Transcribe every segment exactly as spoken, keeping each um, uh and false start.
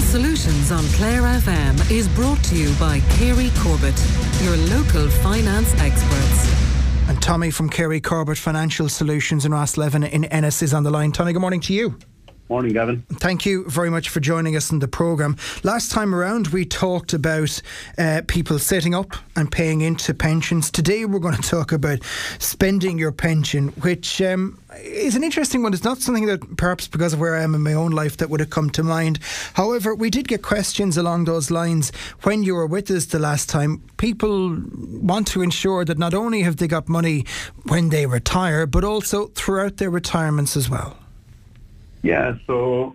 Solutions on Clare F M is brought to you by Kerry Corbett, your local finance experts. And Tommy from Kerry Corbett Financial Solutions in Rosslevin in Ennis is on the line. Tommy, good morning to you. Morning, Gavin. Thank you very much for joining us in the programme. Last time around we talked about uh, people setting up and paying into pensions. Today we're going to talk about spending your pension, which um, is an interesting one. It's not something that perhaps because of where I am in my own life that would have come to mind. However, we did get questions along those lines when you were with us the last time. People want to ensure that not only have they got money when they retire, but also throughout their retirements as well. Yeah, so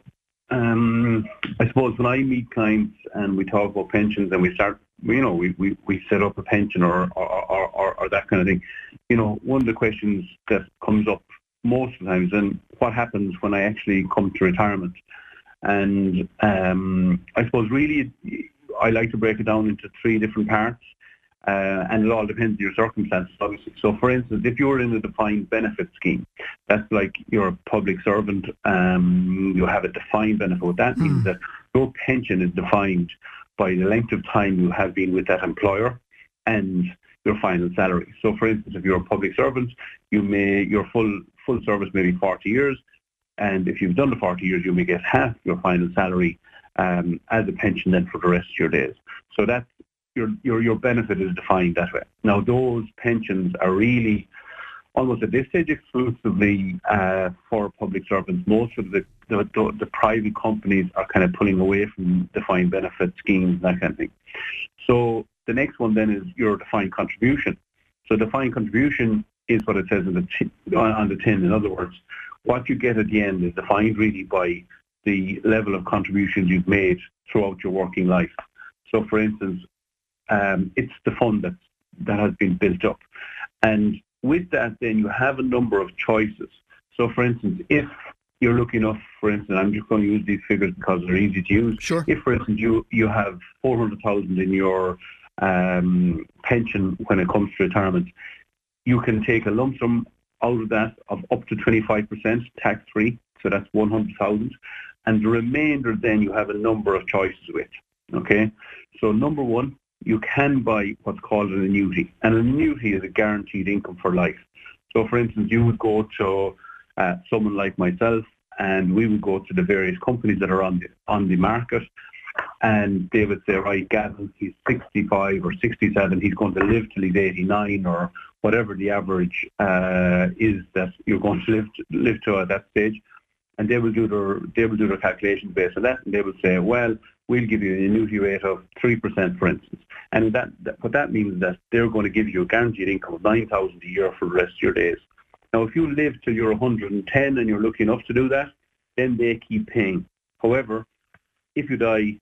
um, I suppose when I meet clients and we talk about pensions and we start, you know, we, we, we set up a pension or or, or, or or that kind of thing, you know, one of the questions that comes up most of the times is what happens when I actually come to retirement? And um, I suppose really I like to break it down into three different parts. Uh, and it all depends on your circumstances, obviously. So, for instance, if you're in a defined benefit scheme, that's like you're a public servant, um, you have a defined benefit. What that means is that your pension is defined by the length of time you have been with that employer and your final salary. So, for instance, if you're a public servant, you may your full full service may be forty years, and if you've done the forty years, you may get half your final salary um, as a pension then for the rest of your days. So that's Your, your your benefit is defined that way. Now, those pensions are really almost at this stage exclusively uh, for public servants. Most of the, the, the, the private companies are kind of pulling away from defined benefit schemes, that kind of thing. So the next one then is your defined contribution. So defined contribution is what it says in the t- on the tin. In other words, what you get at the end is defined really by the level of contributions you've made throughout your working life. So, for instance, Um, it's the fund that that has been built up. And with that, then you have a number of choices. So, for instance, if you're lucky enough, for instance, I'm just going to use these figures because they're easy to use. Sure. If, for instance, you, you have four hundred thousand in your um, pension when it comes to retirement, you can take a lump sum out of that of up to twenty-five percent tax-free. So that's one hundred thousand. And the remainder, then, you have a number of choices with. Okay? So, number one, you can buy what's called an annuity. And an annuity is a guaranteed income for life. So, for instance, you would go to uh, someone like myself, and we would go to the various companies that are on the on the market, and they would say, right, Gavin, he's sixty-five or sixty-seven, he's going to live till he's eighty-nine, or whatever the average uh, is that you're going to live to, live to at that stage. And they will do their they will do their calculations based on that, and they will say, well, we'll give you an annuity rate of three percent, for instance. And that, that what that means is that they're going to give you a guaranteed income of nine thousand a year for the rest of your days. Now, if you live till you're one hundred ten and you're lucky enough to do that, then they keep paying. However, if you die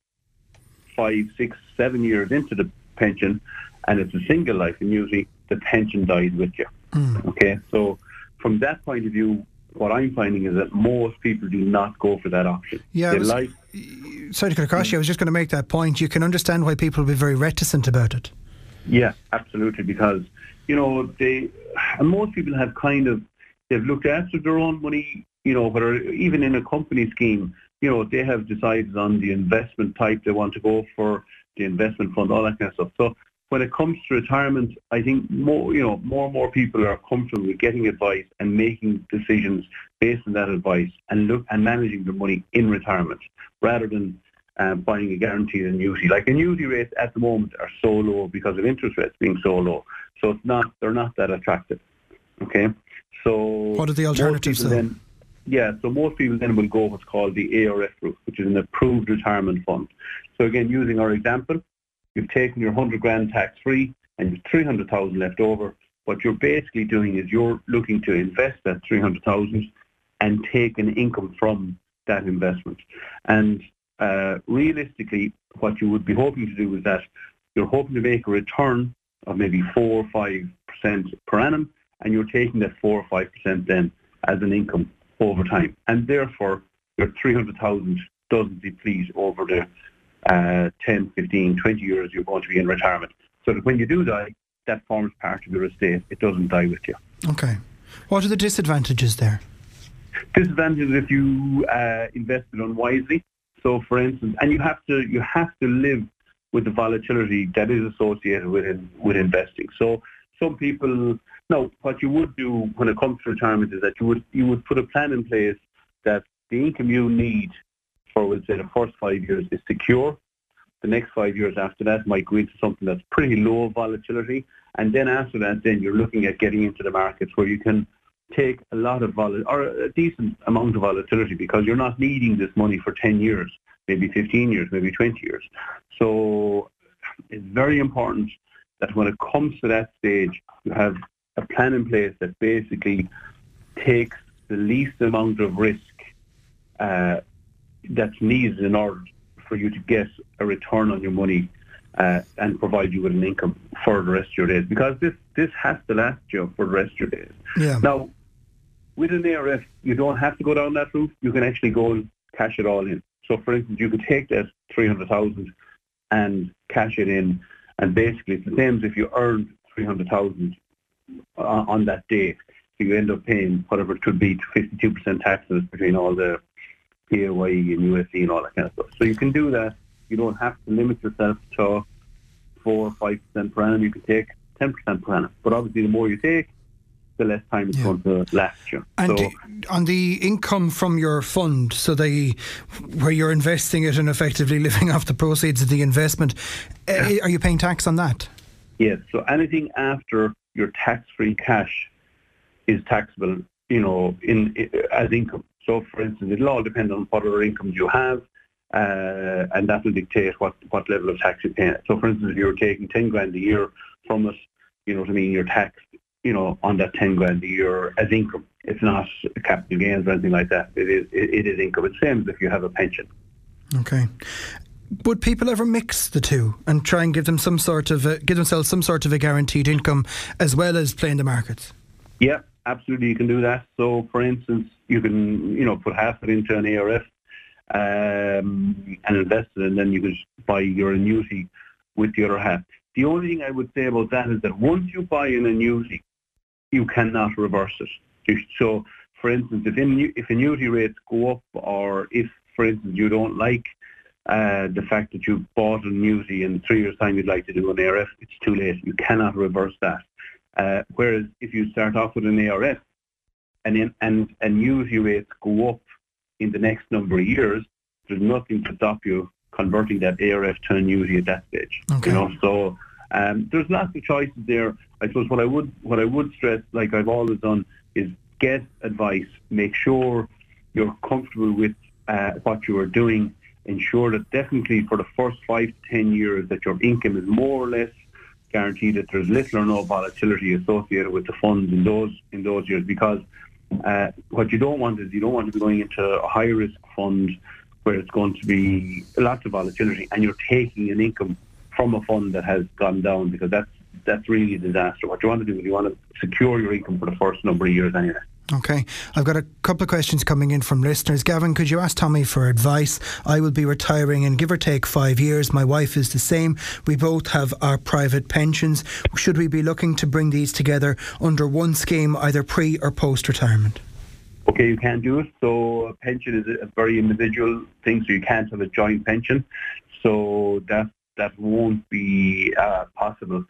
five, six, seven years into the pension, and it's a single life annuity, the pension dies with you. Mm. Okay, so from that point of view, what I'm finding is that most people do not go for that option. Yeah, they was, like, sorry to cut across you. I was just going to make that point. You can understand why people will be very reticent about it. Yeah, absolutely, because, you know, they, and most people have kind of, they've looked after their own money, you know, whether even in a company scheme, you know, they have decided on the investment type they want to go for, the investment fund, all that kind of stuff. So when it comes to retirement, I think more, you know, more and more people are comfortable with getting advice and making decisions based on that advice and look and managing their money in retirement rather than um, buying a guaranteed annuity. Like annuity rates at the moment are so low because of interest rates being so low. So it's not, they're not that attractive. Okay, so what are the alternatives then? Yeah, so most people then will go what's called the A R F route, which is an approved retirement fund. So again, using our example, you've taken your one hundred grand tax-free and you've three hundred thousand left over. What you're basically doing is you're looking to invest that three hundred thousand and take an income from that investment. And uh, realistically, what you would be hoping to do is that you're hoping to make a return of maybe four or five percent per annum, and you're taking that four or five percent then as an income over time. And therefore, your three hundred thousand doesn't deplete over the uh, ten, fifteen, twenty years you're going to be in retirement. So that when you do die, that forms part of your estate. It doesn't die with you. Okay. What are the disadvantages there? Disadvantages if you uh, invested unwisely. So, for instance, and you have to you have to live with the volatility that is associated with in, with investing. So, some people now what you would do when it comes to retirement is that you would you would put a plan in place that the income you need for, we'll say, the first five years is secure. The next five years after that might go into something that's pretty low volatility, and then after that, then you're looking at getting into the markets where you can take a lot of vol or a decent amount of volatility, because you're not needing this money for ten years, maybe fifteen years, maybe twenty years. So it's very important that when it comes to that stage, you have a plan in place that basically takes the least amount of risk uh, that's needed in order for you to get a return on your money uh, and provide you with an income for the rest of your days, because this, this has to last you for the rest of your days. Yeah. Now, with an A R F, you don't have to go down that route. You can actually go and cash it all in. So, for instance, you could take that three hundred thousand and cash it in, and basically it's the same as if you earned three hundred thousand on, on that day. So you end up paying whatever it could be, fifty-two percent taxes between all the P A Y E and U S E and all that kind of stuff. So you can do that. You don't have to limit yourself to four or five percent per annum. You can take ten percent per annum. But obviously, the more you take, the less time it's yeah. going to last you. And so, on the income from your fund, so the where you're investing it and effectively living off the proceeds of the investment, yeah. uh, are you paying tax on that? Yes. So anything after your tax-free cash is taxable, you know, in, in as income. So, for instance, it'll all depend on what other incomes you have, uh, and that will dictate what, what level of tax you pay. So, for instance, if you're taking ten grand a year from it, you know what I mean, you're taxed, you know, on that ten grand a year as income. It's not capital gains or anything like that. It is it, it is income. It's the same as if you have a pension. Okay. Would people ever mix the two and try and give them some sort of a, give themselves some sort of a guaranteed income as well as playing the markets? Yeah, absolutely. You can do that. So, for instance, you can you know put half it into an A R F um, and invest it, and then you could buy your annuity with the other half. The only thing I would say about that is that once you buy an annuity, you cannot reverse it. So, for instance, if, in, if annuity rates go up, or if, for instance, you don't like uh, the fact that you bought an annuity and in three years' time you'd like to do an A R F, it's too late. You cannot reverse that. Uh, whereas if you start off with an A R F and, in, and annuity rates go up in the next number of years, there's nothing to stop you converting that A R F to annuity at that stage. Okay. You know, so um, there's lots of choices there. I suppose what I would what I would stress, like I've always done, is get advice. Make sure you're comfortable with uh, what you are doing. Ensure that definitely for the first five to ten years that your income is more or less guaranteed, that there's little or no volatility associated with the funds in those in those years. Because uh, what you don't want is you don't want to be going into a high risk fund where it's going to be lots of volatility and you're taking an income from a fund that has gone down, because that's that's really a disaster. What you want to do is you want to secure your income for the first number of years anyway. Okay. I've got a couple of questions coming in from listeners. Gavin, could you ask Tommy for advice? I will be retiring in give or take five years. My wife is the same. We both have our private pensions. Should we be looking to bring these together under one scheme, either pre or post-retirement? Okay, you can do it. So a pension is a very individual thing, so you can't have a joint pension. So that that won't be uh, possible.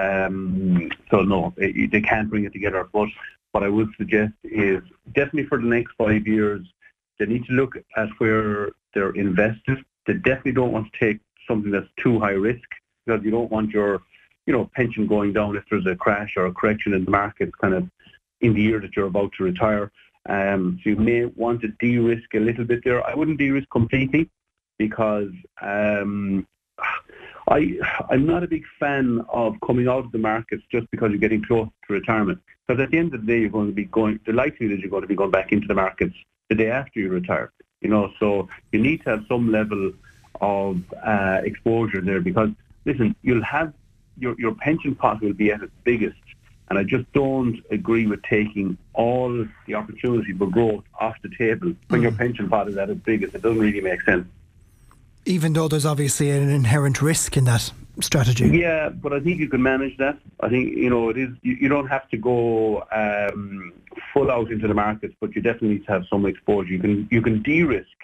Um, so no, it, they can't bring it together. But what I would suggest is definitely for the next five years, they need to look at where they're invested. They definitely don't want to take something that's too high risk, because you don't want your, you know, pension going down if there's a crash or a correction in the market kind of in the year that you're about to retire. Um, so you may want to de-risk a little bit there. I wouldn't de-risk completely, because um, I, I'm not a big fan of coming out of the markets just because you're getting close to retirement. Because at the end of the day, you're going to be going, the likelihood is you're going to be going back into the markets the day after you retire. You know, so you need to have some level of uh, exposure there, because, listen, you'll have, your, your pension pot will be at its biggest. And I just don't agree with taking all the opportunity for growth off the table when mm. your pension pot is at its biggest. It doesn't really make sense. Even though there's obviously an inherent risk in that strategy. Yeah, but I think you can manage that. I think, you know, it is. You, you don't have to go um, full out into the markets, but you definitely need to have some exposure. You can you can de-risk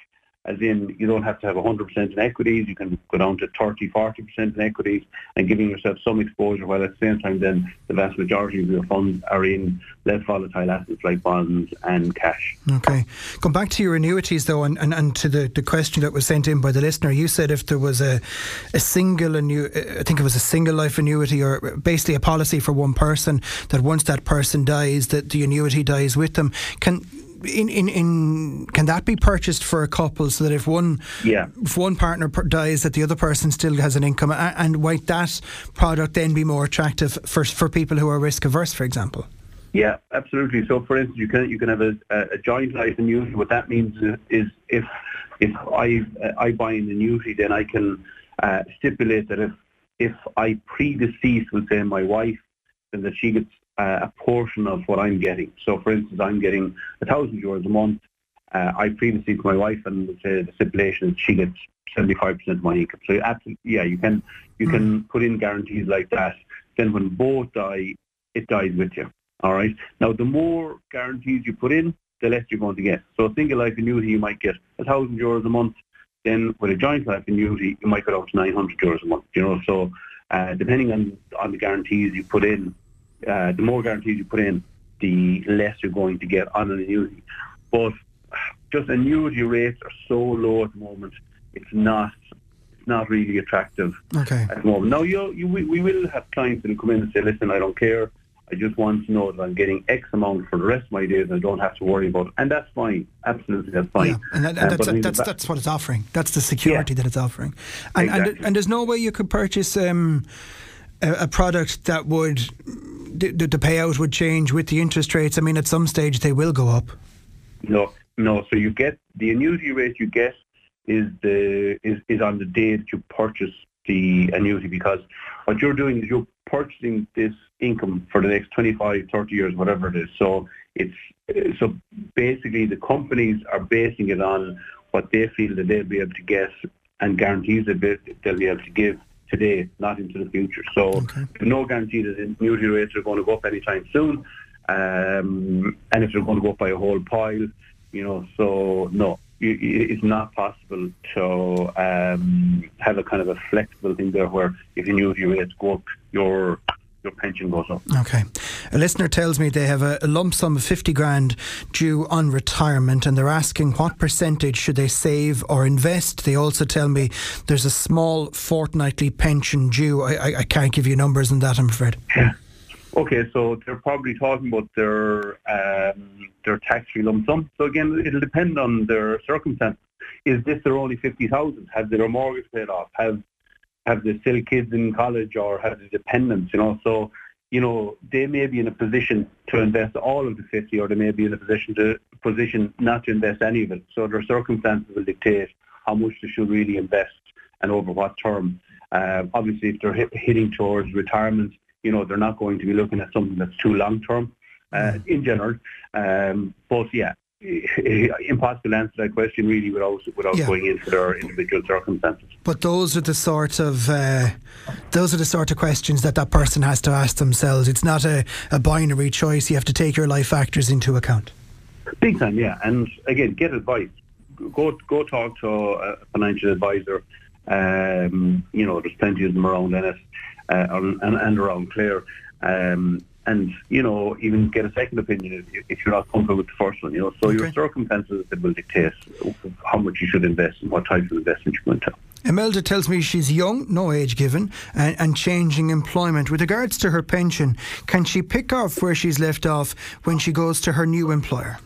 as in you don't have to have one hundred percent in equities. You can go down to thirty, forty percent in equities and giving yourself some exposure, while at the same time then the vast majority of your funds are in less volatile assets like bonds and cash. Okay. Come back to your annuities though, and, and, and to the, the question that was sent in by the listener. You said if there was a, a single annu- I think it was a single life annuity, or basically a policy for one person, that once that person dies, that the annuity dies with them. Can In, in, in can that be purchased for a couple, so that if one yeah. if one partner per- dies, that the other person still has an income, and, and might that product then be more attractive for for people who are risk averse, for example? Yeah, absolutely. So, for instance, you can you can have a, a joint life annuity. What that means is if if I I buy an annuity, then I can uh, stipulate that if if I predecease, we'll say my wife, then that she gets Uh, a portion of what I'm getting. So, for instance, I'm getting a thousand euros a month. Uh, I previously to my wife, and would say the stipulation is she gets seventy-five percent of my income. So, absolutely, yeah, you can you can put in guarantees like that. Then, when both die, it dies with you. All right. Now, the more guarantees you put in, the less you're going to get. So, a single life annuity, you might get a thousand euros a month. Then, with a joint life annuity, you might get up to nine hundred euros a month. You know, so uh, depending on on the guarantees you put in. Uh, the more guarantees you put in, the less you're going to get on an annuity. But just annuity rates are so low at the moment; it's not it's not really attractive okay. at the moment. Now, you, you we, we will have clients that will come in and say, "Listen, I don't care. I just want to know that I'm getting X amount for the rest of my days. And I don't have to worry about it." And that's fine. Absolutely, that's fine. Yeah, and, that, and uh, that's that, that's, that's what it's offering. That's the security yeah. that it's offering. And, exactly. and and there's no way you could purchase Um, A, a product that would the, the payout would change with the interest rates. I mean, at some stage they will go up. No, no. So you get the annuity rate you get is the is, is on the day that you purchase the annuity, because what you're doing is you're purchasing this income for the next twenty-five, thirty years, whatever it is. So it's so basically the companies are basing it on what they feel that they'll be able to get and guarantees that they'll be able to give today, not into the future. So okay. there's no guarantee that annuity rates are going to go up anytime soon. Um, and if they're going to go up by a whole pile, you know, so no, it's not possible to um, have a kind of a flexible thing there where if annuity rates go up, your your pension goes up. Okay. A listener tells me they have a, a lump sum of fifty grand due on retirement, and they're asking what percentage should they save or invest. They also tell me there's a small fortnightly pension due. I, I, I can't give you numbers on that, I'm afraid. Yeah. Okay, so they're probably talking about their um, their tax-free lump sum. So again, it'll depend on their circumstances. Is this their only fifty thousand? Have their mortgage paid off? Have have they still kids in college, or have they dependents? You know, so you know they may be in a position to invest all of the fifty, or they may be in a position to position not to invest any of it. So their circumstances will dictate how much they should really invest and over what term. Uh, obviously, if they're hit, hitting towards retirement, you know, they're not going to be looking at something that's too long-term uh, in general. Um, but, yeah, impossible to answer that question really without without yeah. going into their individual circumstances. But those are the sort of uh, those are the sort of questions that that person has to ask themselves. It's not a, a binary choice. You have to take your life factors into account. Big time, yeah. And, again, get advice. Go, go talk to a financial advisor. Um, you know, there's plenty of them around Ennis. Uh, and, and around Clare, um, and you know, even get a second opinion if, if you're not comfortable with the first one. You know, so okay. your circumstances that will dictate how much you should invest and what type of investment you're going to. Imelda tells me she's young, no age given, and, and changing employment. With regards to her pension, can she pick off where she's left off when she goes to her new employer?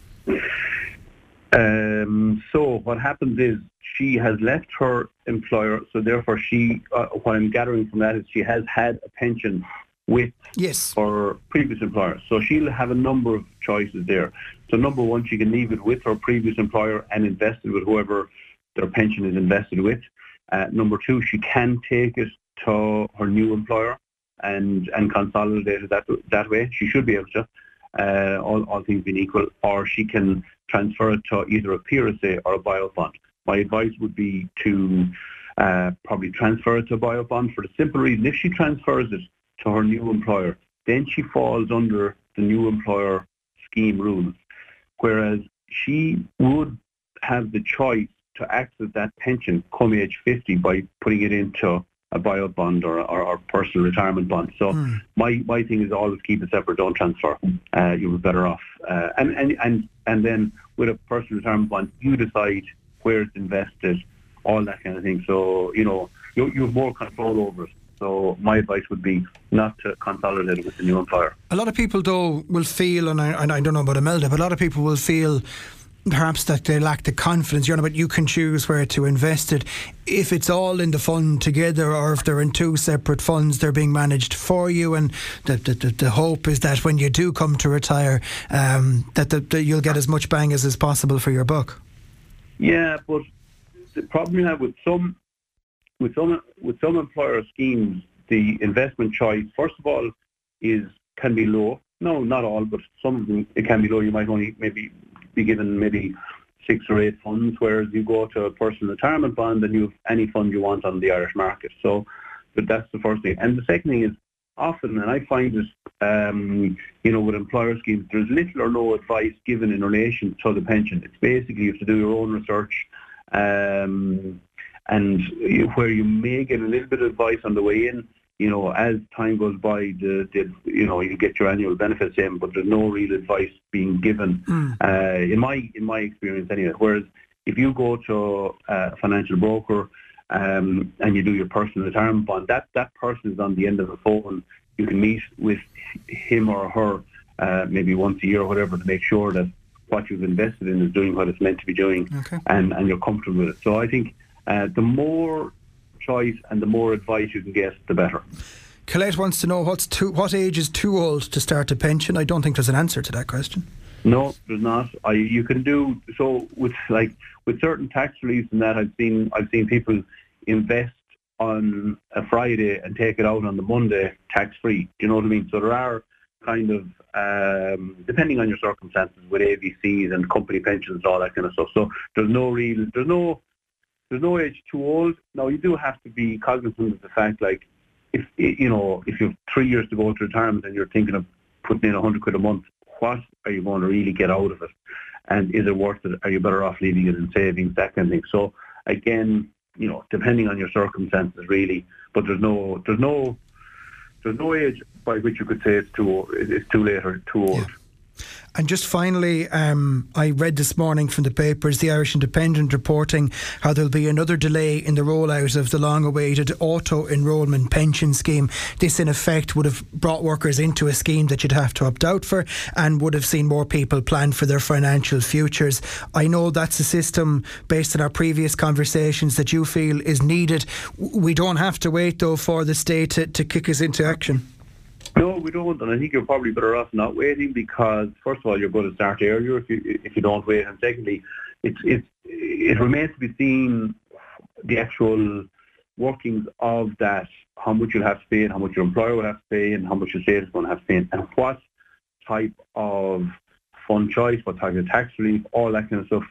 Um, so what happens is she has left her employer, so therefore she, uh, what I'm gathering from that is she has had a pension with yes. her previous employer. So she'll have a number of choices there. So number one, she can leave it with her previous employer and invest it with whoever their pension is invested with. Uh, number two, she can take it to her new employer and, and consolidate it that, that way. She should be able to. Uh, all, all things being equal, or she can transfer it to either a P R S A or a buyout bond. My advice would be to uh, probably transfer it to a buyout bond for the simple reason, if she transfers it to her new employer, then she falls under the new employer scheme rules, whereas she would have the choice to access that pension come age fifty by putting it into a buyout bond or, or, or personal retirement bond. So mm. my, my thing is always keep it separate, don't transfer. Uh, you'll be better off. Uh, and, and, and, and then with a personal retirement bond, you decide where it's invested, all that kind of thing. So, you know, you, you have more control over it. So my advice would be not to consolidate it with the new employer. A lot of people, though, will feel, and I, and I don't know about Imelda, but a lot of people will feel perhaps that they lack the confidence, you know, but you can choose where to invest it. If it's all in the fund together, or if they're in two separate funds, they're being managed for you, and the the, the, the hope is that when you do come to retire, um, that the, the, you'll get as much bang as is possible for your buck. Yeah, but the problem you have with some with some with some employer schemes, the investment choice, first of all, is can be low. No, not all, but some of them it can be low. You might only maybe be given maybe six or eight funds, whereas you go to a personal retirement bond and you have any fund you want on the Irish market. So, but that's the first thing. And the second thing is often, and I find this, um, you know, with employer schemes, there's little or no advice given in relation to the pension. It's basically you have to do your own research, um, and where you may get a little bit of advice on the way in. You know, as time goes by, the, the you know you get your annual benefits in, but there's no real advice being given. Mm. Uh, in my in my experience, anyway. Whereas if you go to a financial broker um, and you do your personal retirement bond, that that person is on the end of the phone. You can meet with him or her uh, maybe once a year or whatever to make sure that what you've invested in is doing what it's meant to be doing, okay. and and you're comfortable with it. So I think uh, the more choice and the more advice you can get, the better. Colette wants to know what's too, what age is too old to start a pension. I don't think there's an answer to that question. No, there's not. I, you can do so with like with certain tax reliefs and that. I've seen I've seen people invest on a Friday and take it out on the Monday tax free. Do you know what I mean? So there are kind of um, depending on your circumstances with A V Cs and company pensions and all that kind of stuff. So there's no real there's no There's no age too old. Now, you do have to be cognizant of the fact, like, if you know, if you have three years to go to retirement and you're thinking of putting in a hundred quid a month, what are you going to really get out of it? And is it worth it? Are you better off leaving it in savings, that kind of thing? So, again, you know, depending on your circumstances, really. But there's no, there's no, there's no age by which you could say it's too, it's too late or too old. Yeah. And just finally, um, I read this morning from the papers, the Irish Independent reporting how there'll be another delay in the rollout of the long-awaited auto-enrolment pension scheme. This, in effect, would have brought workers into a scheme that you'd have to opt out for and would have seen more people plan for their financial futures. I know that's a system, based on our previous conversations, that you feel is needed. We don't have to wait, though, for the state to, to kick us into action. No, we don't, and I think you're probably better off not waiting because, first of all, you're going to start earlier if you if you don't wait, and secondly, it's it's it remains to be seen the actual workings of that, how much you'll have to pay, and how much your employer will have to pay, and how much your state is going to have to pay, and what type of fund choice, what type of tax relief, all that kind of stuff.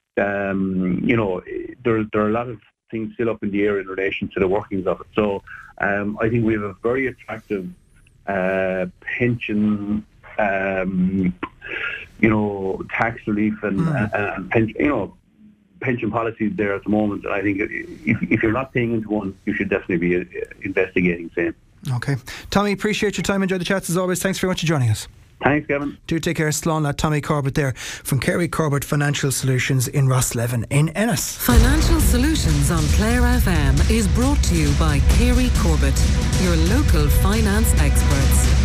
Um, you know, there there are a lot of things still up in the air in relation to the workings of it. So, um, I think we have a very attractive Uh, pension, um, you know, tax relief and, mm. and, and pension, you know, pension policies there at the moment. And I think if, if you're not paying into one, you should definitely be uh, investigating same. Okay. Tommy, appreciate your time. Enjoy the chats as always. Thanks very much for joining us. Thanks, Kevin. Do take care. Slán at Tommy Corbett there from Kerry Corbett Financial Solutions in Rosslevin in Ennis. Financial Solutions on Clare F M is brought to you by Kerry Corbett, your local finance experts.